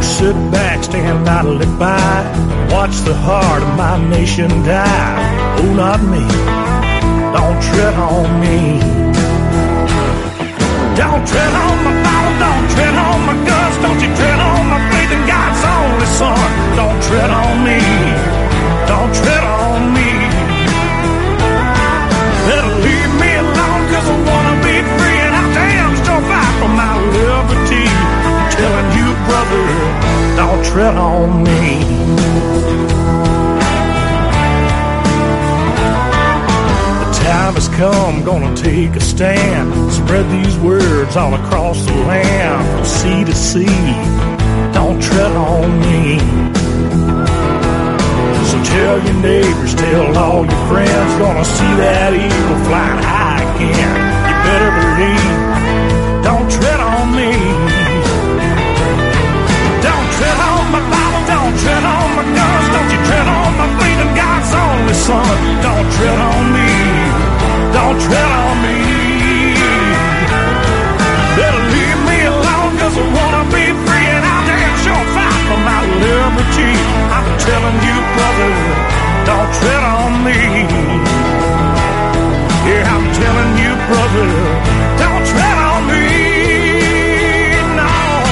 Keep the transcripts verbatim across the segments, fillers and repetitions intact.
sit back, stand idly by, watch the heart of my nation die. Oh, not me. Don't tread on me. Don't tread on my Bible, don't tread on my guns, don't you tread on my faith in God's only Son. Don't tread on me. Don't tread on me. Better leave me alone, cause I wanna be free, and I damn sure fight for my liberty. I'm telling you, brother, don't tread on me. The time has come, gonna take a stand, spread these words all across the land, from sea to sea. Don't tread on me. So tell your neighbors, tell all your friends, gonna see that eagle flying high again. You better believe, don't tread on me. Don't tread on my Bible, don't tread on my guns, don't you tread on my faith in God's only Son. Don't tread on me, don't tread on me. Better leave me alone, cause I wanna be free, and I'll damn sure fight for my liberty. I'm telling you, brother, don't tread on me. Yeah, I'm telling you, brother, don't tread on me. No.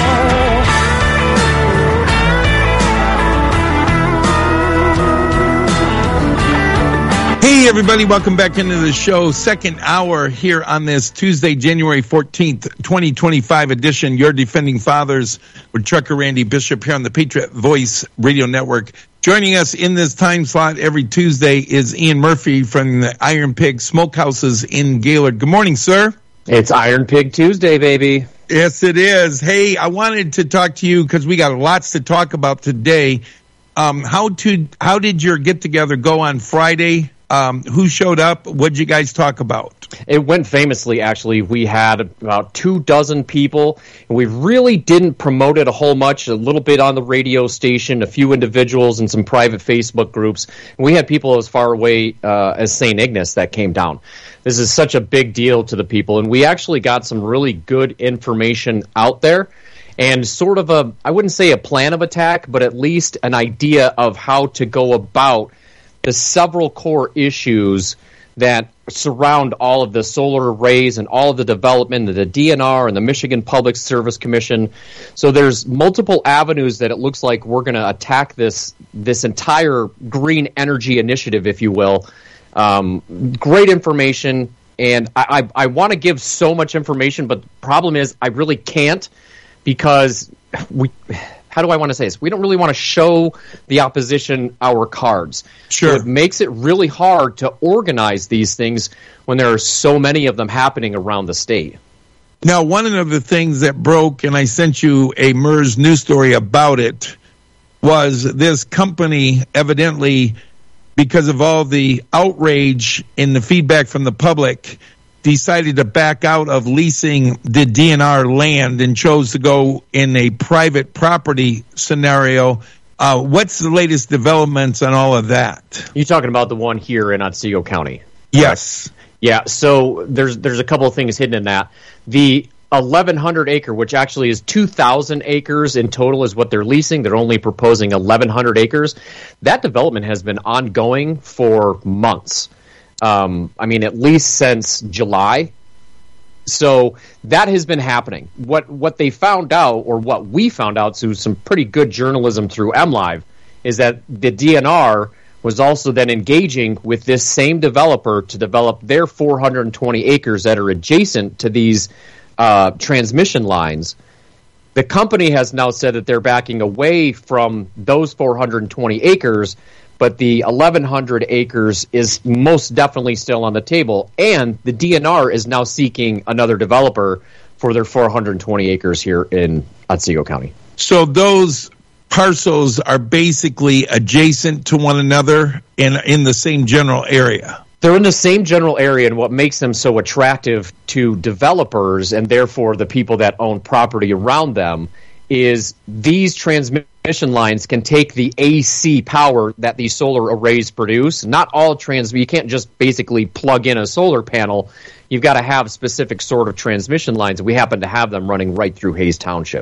Hey, everybody, welcome back into the show. Second hour here on this Tuesday, January fourteenth, twenty twenty-five edition. Your Defending Fathers with Trucker Randy Bishop here on the Patriot Voice Radio Network. Joining us in this time slot every Tuesday is Ian Murphy from the Iron Pig Smokehouses in Gaylord. Good morning, sir. It's Iron Pig Tuesday, baby. Yes, it is. Hey, I wanted to talk to you because we got lots to talk about today. Um, how to how did your get-together go on Friday? Um, who showed up? What did you guys talk about? It went famously, actually. We had about two dozen people, and we really didn't promote it a whole much, a little bit on the radio station, a few individuals, and some private Facebook groups. And we had people as far away uh, as Saint Ignace that came down. This is such a big deal to the people, and we actually got some really good information out there. And sort of a, I wouldn't say a plan of attack, but at least an idea of how to go about the several core issues that surround all of the solar arrays and all of the development of the D N R and the Michigan Public Service Commission. So there's multiple avenues that it looks like we're going to attack this this entire green energy initiative, if you will. Um, great information, and I, I, I want to give so much information, but the problem is I really can't, because we... How do I want to say this? We don't really want to show the opposition our cards. Sure. So it makes it really hard to organize these things when there are so many of them happening around the state. Now, one of the things that broke, and I sent you a M E R S news story about it, was this company evidently, because of all the outrage and the feedback from the public, decided to back out of leasing the D N R land and chose to go in a private property scenario. Uh, what's the latest developments on all of that? You're talking about the one here in Otsego County? Yes. Yeah, so there's there's a couple of things hidden in that. The eleven hundred acre, which actually is two thousand acres in total is what they're leasing. They're only proposing eleven hundred acres. That development has been ongoing for months. Um, I mean, at least since July. So that has been happening. What what they found out, or what we found out through some pretty good journalism through MLive, is that the D N R was also then engaging with this same developer to develop their four hundred twenty acres that are adjacent to these uh, transmission lines. The company has now said that they're backing away from those four hundred twenty acres, but the eleven hundred acres is most definitely still on the table, and the D N R is now seeking another developer for their four hundred twenty acres here in Otsego County. So those parcels are basically adjacent to one another in in the same general area. They're in the same general area, and what makes them so attractive to developers and therefore the people that own property around them is these transmission lines can take the A C power that these solar arrays produce. Not all trans, you can't just basically plug in a solar panel. You've got to have specific sort of transmission lines. We happen to have them running right through Hayes Township.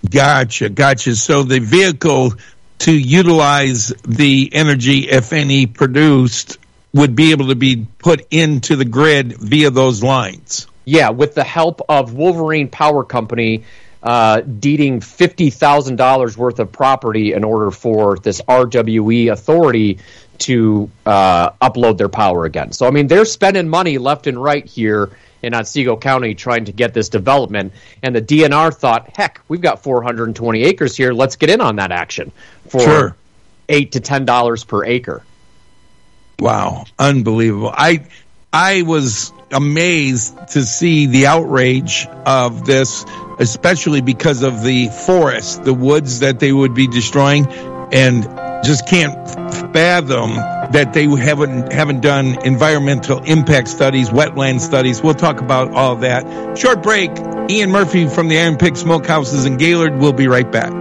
Gotcha, gotcha. So the vehicle to utilize the energy, if any, produced would be able to be put into the grid via those lines. Yeah, with the help of Wolverine Power Company uh, deeding fifty thousand dollars worth of property in order for this R W E authority to uh, upload their power again. So, I mean, they're spending money left and right here in Otsego County trying to get this development. And the D N R thought, heck, we've got four hundred twenty acres here. Let's get in on that action for sure. eight to ten dollars per acre. Wow, unbelievable. I I was amazed to see the outrage of this, especially because of the forest, the woods that they would be destroying, and just can't fathom that they haven't haven't done environmental impact studies, wetland studies. We'll talk about all that. Short break. Ian Murphy from the Iron Pig Smokehouses in Gaylord. We'll be right back.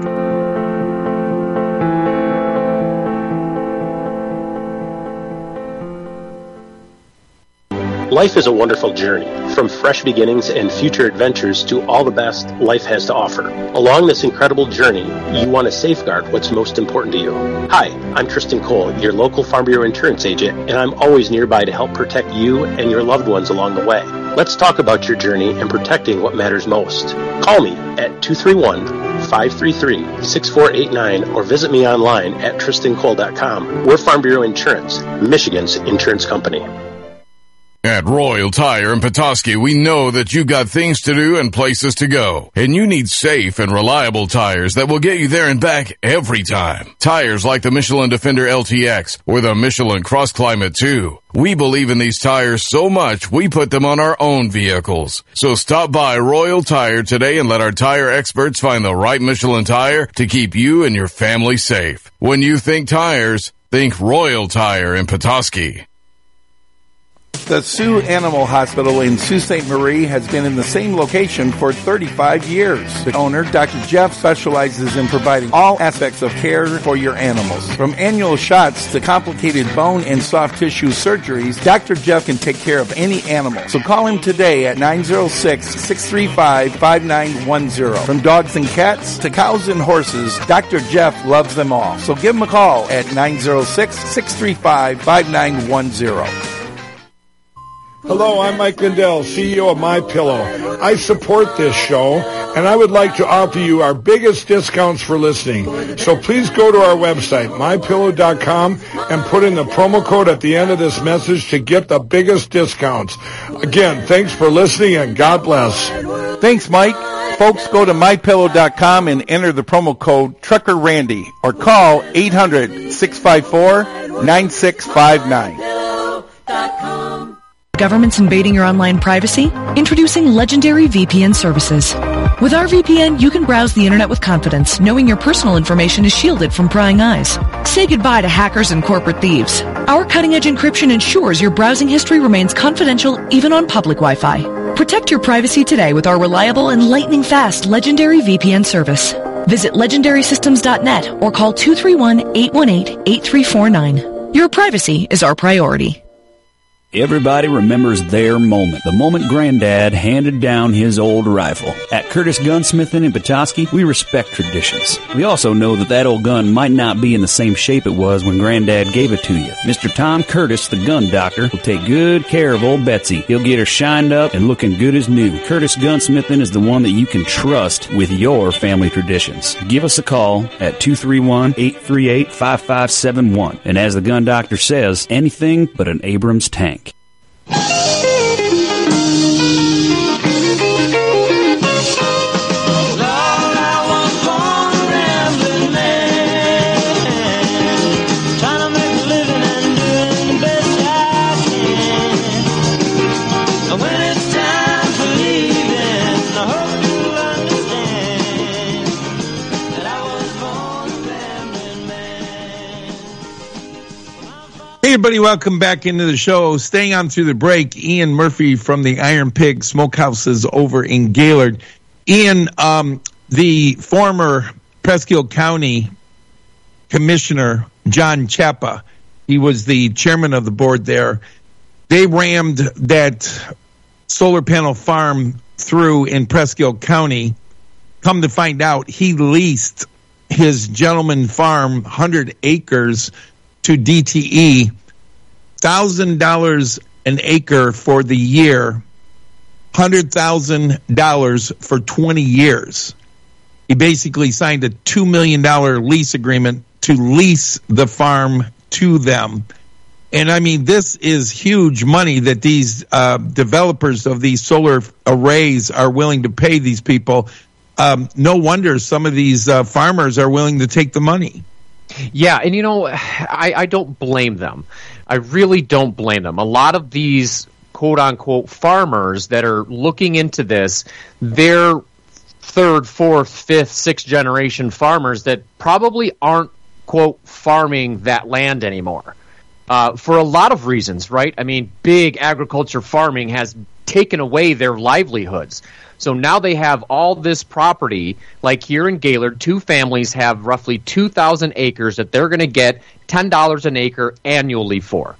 Life is a wonderful journey, from fresh beginnings and future adventures to all the best life has to offer. Along this incredible journey, you want to safeguard what's most important to you. Hi, I'm Tristan Cole, your local Farm Bureau insurance agent, and I'm always nearby to help protect you and your loved ones along the way. Let's talk about your journey and protecting what matters most. Call me at two three one, five three three, six four eight nine or visit me online at tristan cole dot com. We're Farm Bureau Insurance, Michigan's insurance company. At Royal Tire in Petoskey, we know that you've got things to do and places to go, and you need safe and reliable tires that will get you there and back every time. Tires like the Michelin Defender L T X or the Michelin Cross Climate two. We believe in these tires so much, we put them on our own vehicles. So stop by Royal Tire today and let our tire experts find the right Michelin tire to keep you and your family safe. When you think tires, think Royal Tire in Petoskey. The Sioux Animal Hospital in Sault Ste. Marie has been in the same location for thirty-five years. The owner, Doctor Jeff, specializes in providing all aspects of care for your animals. From annual shots to complicated bone and soft tissue surgeries, Doctor Jeff can take care of any animal. So call him today at nine oh six, six three five, five nine one oh. From dogs and cats to cows and horses, Doctor Jeff loves them all. So give him a call at nine oh six, six three five, five nine one oh. Hello, I'm Mike Lindell, C E O of MyPillow. I support this show, and I would like to offer you our biggest discounts for listening. So please go to our website, my pillow dot com, and put in the promo code at the end of this message to get the biggest discounts. Again, thanks for listening, and God bless. Thanks, Mike. Folks, go to my pillow dot com and enter the promo code Trucker Randy, or call eight hundred, six five four, nine six five nine. Governments invading your online privacy? Introducing Legendary V P N services. With our V P N, you can browse the internet with confidence, knowing your personal information is shielded from prying eyes. Say goodbye to hackers and corporate thieves. Our cutting-edge encryption ensures your browsing history remains confidential even on public Wi-Fi. Protect your privacy today with our reliable and lightning-fast Legendary V P N service. Visit legendary systems dot net or call two three one, eight one eight, eight three four nine. Your privacy is our priority. Everybody remembers their moment, the moment Granddad handed down his old rifle. At Curtis Gunsmithing in Petoskey, we respect traditions. We also know that that old gun might not be in the same shape it was when Granddad gave it to you. Mister Tom Curtis, the gun doctor, will take good care of old Betsy. He'll get her shined up and looking good as new. Curtis Gunsmithing is the one that you can trust with your family traditions. Give us a call at two three one, eight three eight, five five seven one. And as the gun doctor says, anything but an Abrams tank. Hey, everybody, welcome back into the show. Staying on through the break, Ian Murphy from the Iron Pig Smokehouses over in Gaylord. Ian, um, the former Presque County Commissioner, John Chapa, he was the chairman of the board there. They rammed that solar panel farm through in Presque County, come to find out, he leased his gentleman farm, one hundred acres, to D T E, one thousand dollars an acre for the year, one hundred thousand dollars for twenty years. He basically signed a two million dollars lease agreement to lease the farm to them. And I mean, this is huge money that these uh, developers of these solar arrays are willing to pay these people. Um, no wonder some of these uh, farmers are willing to take the money. Yeah, and you know, I, I don't blame them. I really don't blame them. A lot of these quote-unquote farmers that are looking into this, they're third, fourth, fifth, sixth generation farmers that probably aren't, quote, farming that land anymore. Uh, for a lot of reasons, right? I mean, big agriculture farming has taken away their livelihoods. So now they have all this property, like here in Gaylord, two families have roughly two thousand acres that they're going to get ten dollars an acre annually for.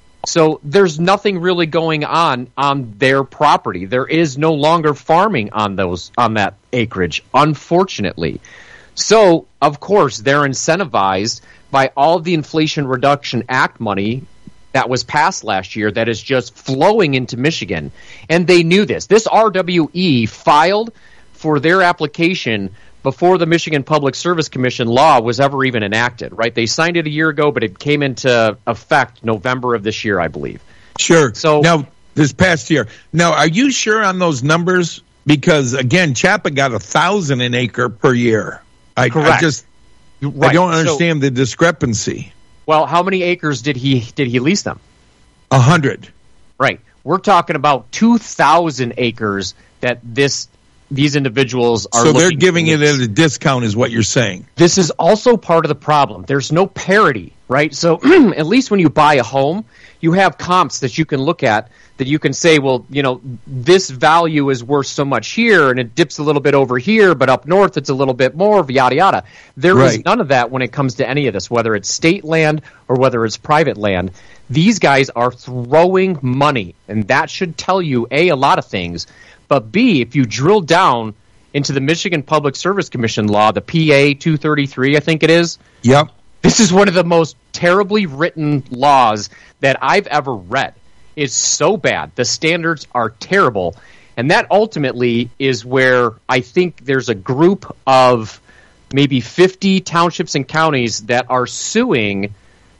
So there's nothing really going on on their property. There is no longer farming on those on that acreage, unfortunately. So, of course, they're incentivized by all of the Inflation Reduction Act money that was passed last year that is just flowing into Michigan. And they knew this. This R W E filed for their application before the Michigan Public Service Commission law was ever even enacted, right? They signed it a year ago, but it came into effect November of this year, I believe. Sure. So now, this past year. Now, are you sure on those numbers? Because, again, Chapa got a thousand an acre per year. I, I just right. I don't understand so, the discrepancy. Well, how many acres did he did he lease them? A hundred. Right. We're talking about two thousand acres that this these individuals are. So they're giving it at a discount, is what you're saying. This is also part of the problem. There's no parity, right? So at least when you buy a home, you have comps that you can look at that you can say, well, you know, this value is worth so much here, and it dips a little bit over here, but up north it's a little bit more, yada, yada. There right. is none of that when it comes to any of this, whether it's state land or whether it's private land. These guys are throwing money, and that should tell you, A, a lot of things, but B, if you drill down into the Michigan Public Service Commission law, the P A two thirty-three, I think it is. Yep. This is one of the most terribly written laws that I've ever read. It's so bad. The standards are terrible. And that ultimately is where I think there's a group of maybe fifty townships and counties that are suing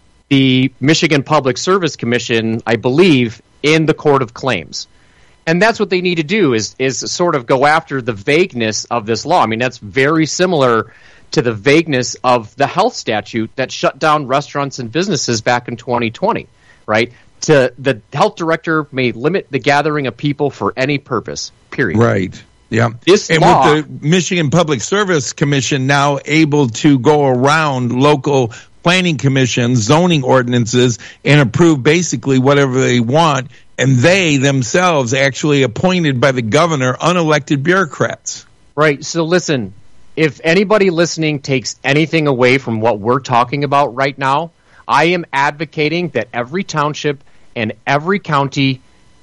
the Michigan Public Service Commission, I believe, in the Court of Claims. And that's what they need to do is is sort of go after the vagueness of this law. I mean, that's very similar to the vagueness of the health statute that shut down restaurants and businesses back in twenty twenty, right? To the health director may limit the gathering of people for any purpose, period. Right. Yeah. This and law, with the Michigan Public Service Commission now able to go around local planning commissions, zoning ordinances, and approve basically whatever they want, and they themselves actually appointed by the governor, unelected bureaucrats. Right. So listen, if anybody listening takes anything away from what we're talking about right now, I am advocating that every township and every county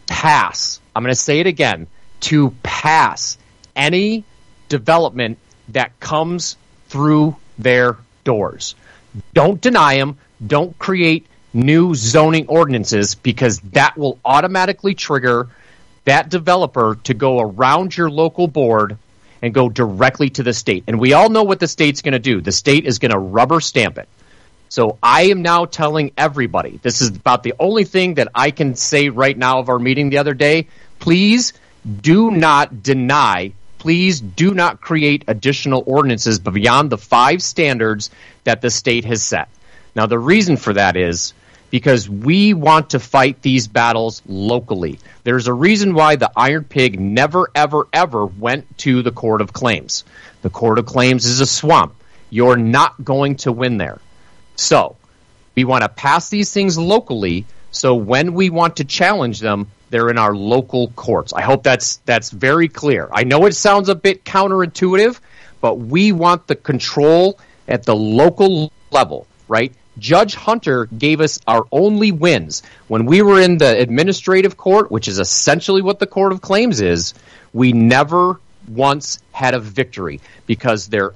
pass, I'm going to say it again, to pass any development that comes through their doors. Don't deny them. Don't create new zoning ordinances, because that will automatically trigger that developer to go around your local board and go directly to the state. And we all know what the state's going to do. The state is going to rubber stamp it. So I am now telling everybody, this is about the only thing that I can say right now of our meeting the other day, please do not deny, please do not create additional ordinances beyond the five standards that the state has set. Now, the reason for that is because we want to fight these battles locally. There's a reason why the Iron Pig never, ever, ever went to the Court of Claims. The Court of Claims is a swamp. You're not going to win there. So, we want to pass these things locally, so when we want to challenge them, they're in our local courts. I hope that's that's very clear. I know it sounds a bit counterintuitive, but we want the control at the local level, right? Judge Hunter gave us our only wins. When we were in the administrative court, which is essentially what the Court of Claims is, we never once had a victory because they're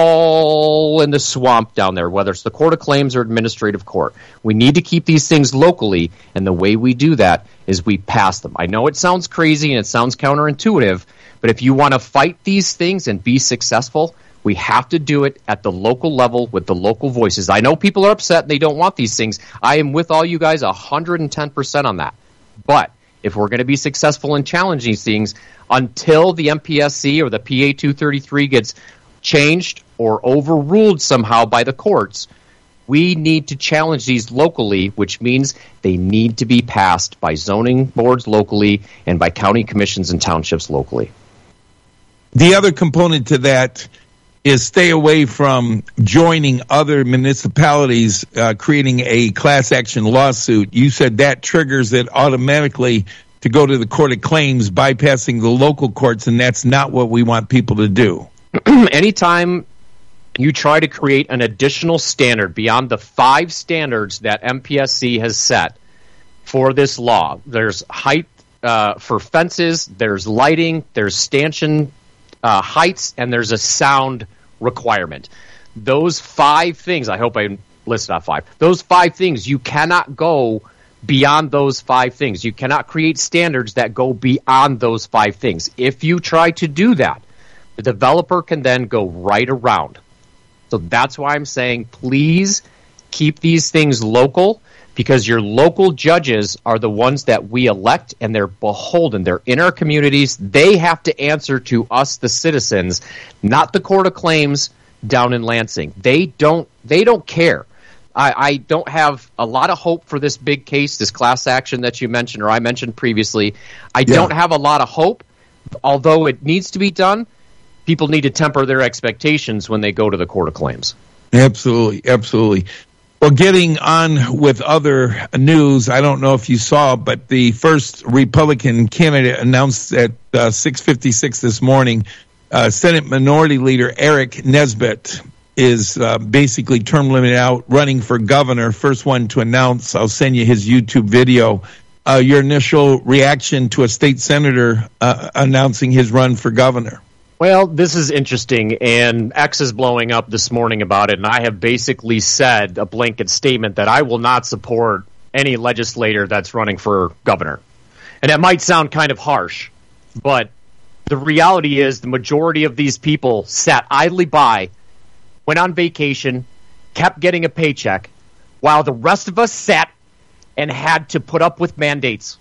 all in the swamp down there, whether it's the Court of Claims or Administrative Court. We need to keep these things locally, and the way we do that is we pass them. I know it sounds crazy and it sounds counterintuitive, but if you want to fight these things and be successful, we have to do it at the local level with the local voices. I know people are upset and they don't want these things. I am with all you guys one hundred ten percent on that. But if we're going to be successful in challenging these things, until the M P S C or the P A two thirty-three gets changed or overruled somehow by the courts, we need to challenge these locally, which means they need to be passed by zoning boards locally and by county commissions and townships locally. The other component to that is stay away from joining other municipalities, uh, creating a class action lawsuit. You said that triggers it automatically to go to the Court of Claims, bypassing the local courts, and that's not what we want people to do. Anytime you try to create an additional standard beyond the five standards that M P S C has set for this law, there's height uh, for fences, there's lighting, there's stanchion uh, heights, and there's a sound requirement. Those five things, I hope I listed off five, those five things, you cannot go beyond those five things. You cannot create standards that go beyond those five things. If you try to do that, the developer can then go right around. So that's why I'm saying please keep these things local, because your local judges are the ones that we elect, and they're beholden. They're in our communities. They have to answer to us, the citizens, not the Court of Claims down in Lansing. They don't, they don't care. I, I don't have a lot of hope for this big case, this class action that you mentioned or I mentioned previously. I yeah. don't have a lot of hope, although it needs to be done. People need to temper their expectations when they go to the Court of Claims. Absolutely, absolutely. Well, getting on with other news, I don't know if you saw, but the first Republican candidate announced at uh, six fifty-six this morning, uh, Senate Minority Leader Eric Nesbitt is uh, basically term limited out, running for governor. First one to announce. I'll send you his YouTube video. Uh, your initial reaction to a state senator uh, announcing his run for governor? Well, this is interesting, and X is blowing up this morning about it, and I have basically said a blanket statement that I will not support any legislator that's running for governor. And that might sound kind of harsh, but the reality is the majority of these people sat idly by, went on vacation, kept getting a paycheck, while the rest of us sat and had to put up with mandates.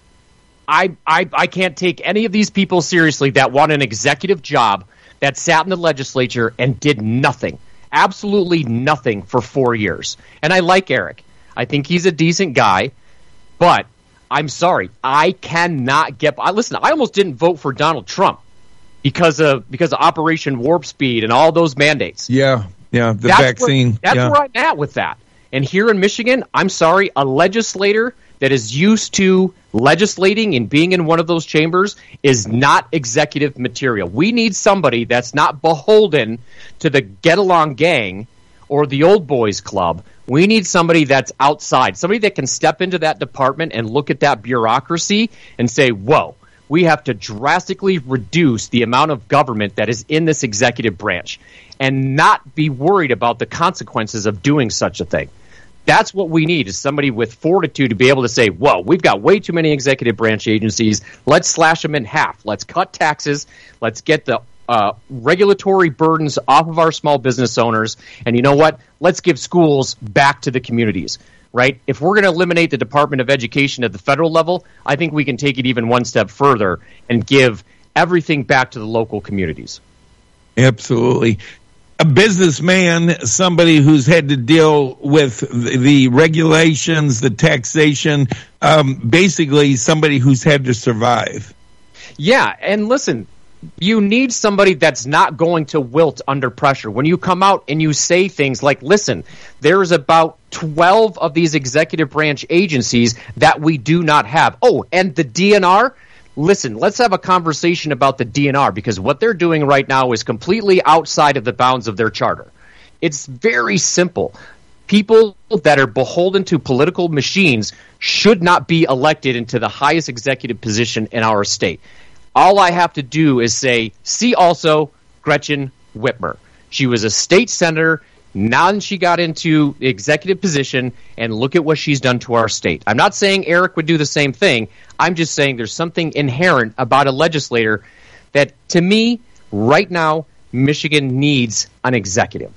I, I I can't take any of these people seriously that want an executive job, that sat in the legislature and did nothing, absolutely nothing for four years. And I like Eric. I think he's a decent guy, but I'm sorry, I cannot get. I listen. I almost didn't vote for Donald Trump because of because of Operation Warp Speed and all those mandates. Yeah, yeah, the that's vaccine. Where, that's yeah. where I'm at with that. And here in Michigan, I'm sorry, a legislator that is used to legislating and being in one of those chambers is not executive material. We need somebody that's not beholden to the get-along gang or the old boys club. We need somebody that's outside, somebody that can step into that department and look at that bureaucracy and say, whoa, we have to drastically reduce the amount of government that is in this executive branch and not be worried about the consequences of doing such a thing. That's what we need, is somebody with fortitude to be able to say, whoa, we've got way too many executive branch agencies. Let's slash them in half. Let's cut taxes. Let's get the uh, regulatory burdens off of our small business owners. And you know what? Let's give schools back to the communities, right? If we're going to eliminate the Department of Education at the federal level, I think we can take it even one step further and give everything back to the local communities. Absolutely. A businessman, somebody who's had to deal with the regulations, the taxation, um, basically somebody who's had to survive. Yeah, and listen, you need somebody that's not going to wilt under pressure. When you come out and you say things like, listen, there's about twelve of these executive branch agencies that we do not have. Oh, and the D N R? Listen, let's have a conversation about the D N R, because what they're doing right now is completely outside of the bounds of their charter. It's very simple. People that are beholden to political machines should not be elected into the highest executive position in our state. all I have to do is say, see also Gretchen Whitmer. She was a state senator. Now she got into the executive position, and look at what she's done to our state. I'm not saying Eric would do the same thing. I'm just saying there's something inherent about a legislator that, to me, right now, Michigan needs an executive.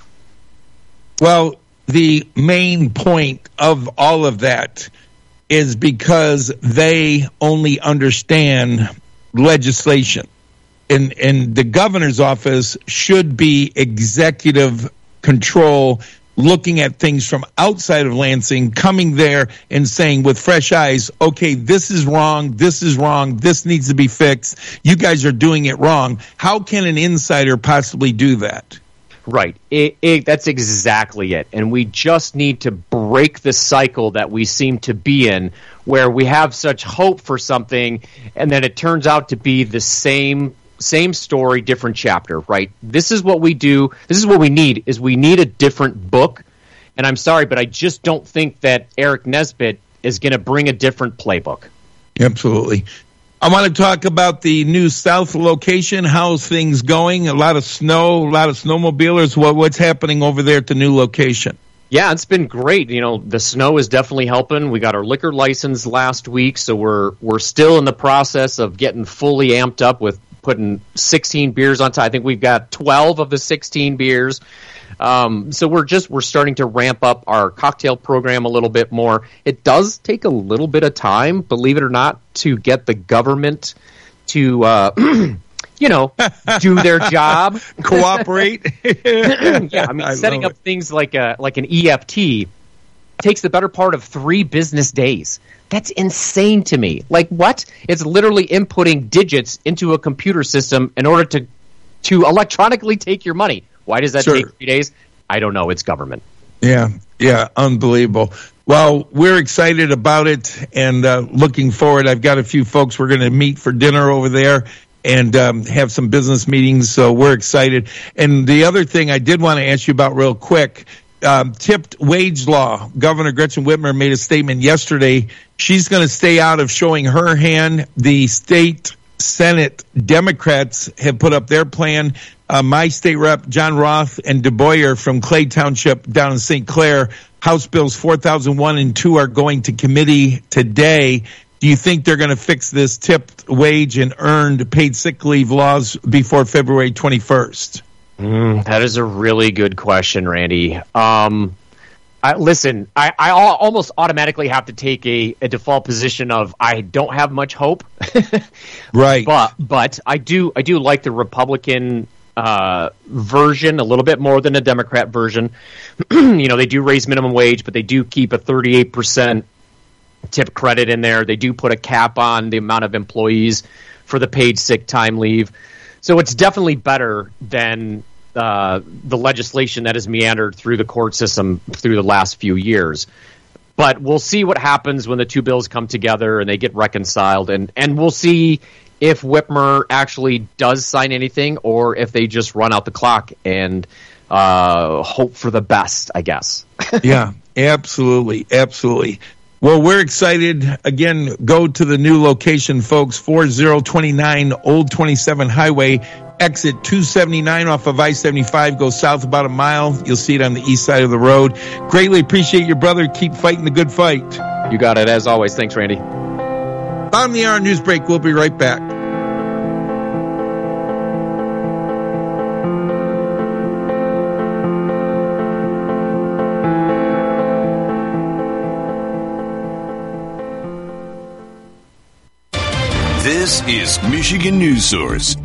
Well, the main point of all of that is because they only understand legislation. And, and the governor's office should be executive control, looking at things from outside of Lansing, coming there and saying with fresh eyes, okay, this is wrong, this is wrong, this needs to be fixed, you guys are doing it wrong. How can an insider possibly do that? Right. It, it, that's exactly it. And we just need to break the cycle that we seem to be in, where we have such hope for something, and then it turns out to be the same Same story, different chapter, right? This is what we do. This is what we need, is we need a different book. And I'm sorry, but I just don't think that Eric Nesbitt is going to bring a different playbook. Absolutely. I want to talk about the new South location. How's things going? A lot of snow, a lot of snowmobilers. What, what's happening over there at the new location? Yeah, it's been great. You know, the snow is definitely helping. We got our liquor license last week, so we're we're still in the process of getting fully amped up with putting sixteen beers on top. I think we've got twelve of the sixteen beers. Um, so we're just we're starting to ramp up our cocktail program a little bit more. It does take a little bit of time, believe it or not, to get the government to uh, you know, do their job, cooperate. Yeah, I mean, I setting up it. things like a like an E F T takes the better part of three business days. That's insane to me. Like, what? It's literally inputting digits into a computer system in order to to electronically take your money. Why does that Sure. take three days? I don't know. It's government. Yeah, yeah, unbelievable. Well, we're excited about it and uh, looking forward. I've got a few folks we're going to meet for dinner over there and um, have some business meetings, so we're excited. And the other thing I did want to ask you about real quick, Um, tipped wage law. Governor Gretchen Whitmer made a statement yesterday. She's going to stay out of showing her hand. The state Senate Democrats have put up their plan. Uh, my state rep, John Roth and Du Boyer from Clay Township down in Saint Clair, House Bills four thousand one and two are going to committee today. Do you think they're going to fix this tipped wage and earned paid sick leave laws before February twenty-first? Mm, that is a really good question, Randy. Um, I, listen, I, I al- almost automatically have to take a, a default position of I don't have much hope. Right. But but I do I do like the Republican uh, version a little bit more than the Democrat version. You know, they do raise minimum wage, but they do keep a thirty-eight percent tip credit in there. They do put a cap on the amount of employees for the paid sick time leave. So it's definitely better than uh, the legislation that has meandered through the court system through the last few years. But we'll see what happens when the two bills come together and they get reconciled. And, and we'll see if Whitmer actually does sign anything or if they just run out the clock and uh, hope for the best, I guess. Yeah, absolutely. Absolutely. Well, we're excited. Again, go to the new location, folks, forty twenty-nine Old twenty-seven Highway, exit two seventy-nine off of I seventy-five. Go south about a mile. You'll see it on the east side of the road. Greatly appreciate your brother. Keep fighting the good fight. You got it, as always. Thanks, Randy. Bottom of the hour news break. We'll be right back. This is Michigan News Source